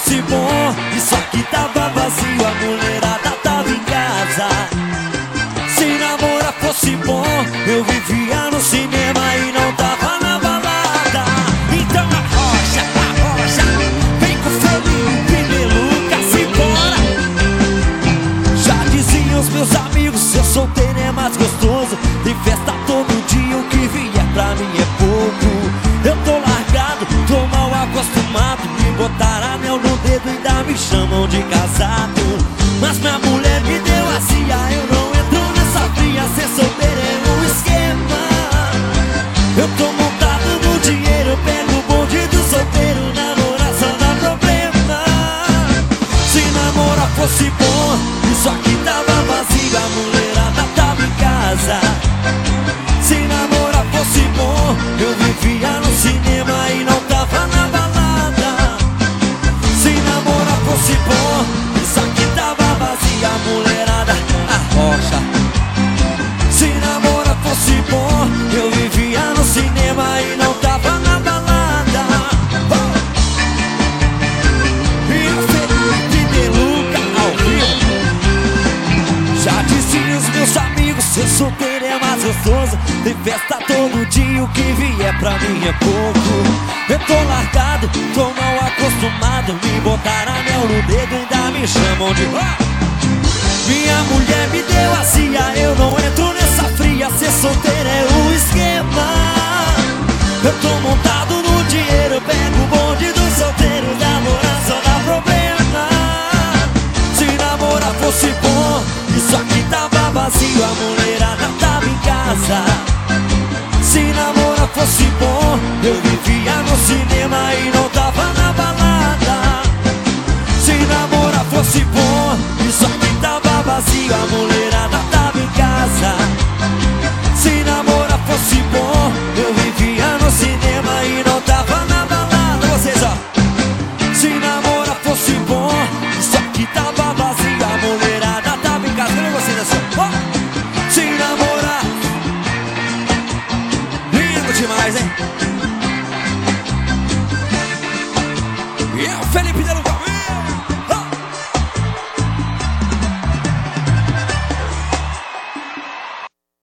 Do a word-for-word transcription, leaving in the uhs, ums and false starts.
fosse bom, isso aqui tava vazio, a mulherada tava em casa. Se namorar fosse bom, eu vivia no cinema e não tava na balada. Então arrocha, arrocha, vem com o Felipe Deluca, simbora. Já diziam os meus amigos, ser solteiro é mais gostoso. Tem festa todo dia, o que vier pra mim é pouco. Eu tô largado, tô mal acostumado. Me botaram anel no dedo e ainda me chamam de casado. Mas minha mulher me deu azia, eu não entro nessa fria. Ser solteiro é um esquema. Eu tô montado no dinheiro, eu pego o bonde do solteiro. Namorar só dá problema. Se namorar fosse bom, isso aqui tava vazio, a mulherada tava em casa. Se namorar fosse bom, eu vivia no cinema e não tava na balada. Se namorar fosse bom, isso aqui tava vazio, a mulherada arrocha. Se namorar fosse bom, eu vivia no cinema e não tava na balada. Oh! E o Felipe Deluca ao vivo. Já disse os meus amigos, ser solteiro é mais gostoso. Tem festa todo dia, o que vier pra mim é pouco. Eu tô largado, tô mal acostumado. Me botaram anel no dedo e ainda me chamam de oh! Minha mulher me deu azia, eu não entro nessa fria. Ser solteiro é um esquema. Eu tô montado no dinheiro, eu pego o bonde do solteiro. Namorar só dá problema. Se namorar fosse bom, isso aqui tava vazio, a mulherada tava em casa. Se namorar fosse bom, eu vivia no cinema e não tava na balada. Se namorar fosse bom, isso aqui tava vazio, a mulher